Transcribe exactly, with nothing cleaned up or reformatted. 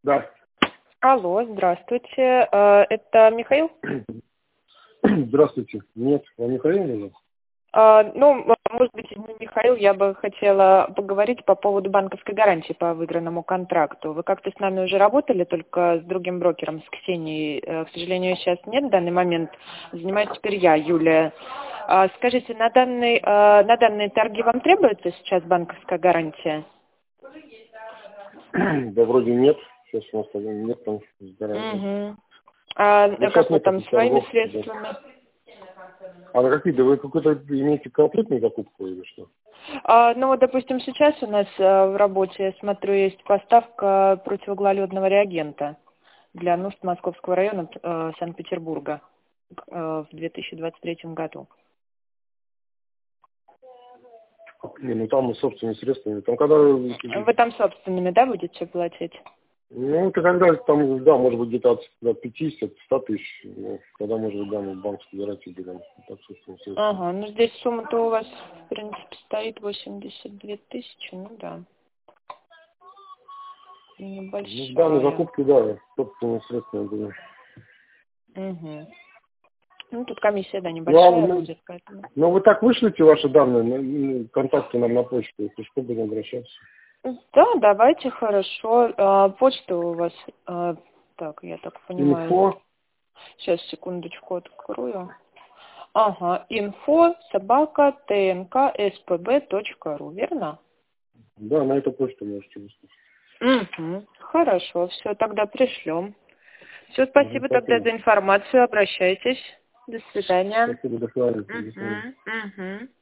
Да. Алло, здравствуйте. Э, Это Михаил? Здравствуйте. Нет, вам Михаил нужен? А, Ну, может быть, не Михаил, я бы хотела поговорить по поводу банковской гарантии по выигранному контракту. Вы как-то с нами уже работали, только с другим брокером, с Ксенией. Э, К сожалению, сейчас нет в данный момент. Занимаюсь теперь я, Юлия. А, Скажите, на данный, э, на данные торги вам требуется сейчас банковская гарантия? Да вроде нет. Сейчас у нас там нет там здоровья. Угу. А Да а сейчас как вы нет там таких своими торгов. Да. средствами? А на какие? Да вы какой-то имеете конкретную закупку или что? А, ну вот, допустим, сейчас у нас э, в работе, я смотрю, есть поставка противогололедного реагента для нужд Московского района э, Санкт-Петербурга э, в две тысячи двадцать третьем году. Не, ну там и собственными средствами. Там когда... Вы там собственными, да, будете платить? Ну, это когда там, да, может быть, где-то от пятидесяти ста тысяч. Ну, когда, может быть, да, мы банковскую гарантию берем. Так, собственно, средствами. Ага, ну здесь сумма-то у вас, в принципе, стоит восемьдесят две тысячи, ну да, Ну, в данной небольшая. закупке, да, собственными средствами берем. Угу. Ну, тут комиссия, да, Ну, а небольшая вы, будет, поэтому... ну, вы так вышлите ваши данные, ну, ну, контакты нам на почту, если что, будем обращаться. Да, давайте, хорошо. А, почта у вас, а, так, я так понимаю. Инфо, Сейчас, секундочку, открою. Ага, инфо собака тнк спб ру, верно? да, на эту почту можете выслать. Угу. Хорошо, все, тогда пришлем. Все, Мгм, спасибо тогда спасибо. за информацию, обращайтесь. До свидания. Спасибо, до свидания. До свидания. Угу, угу.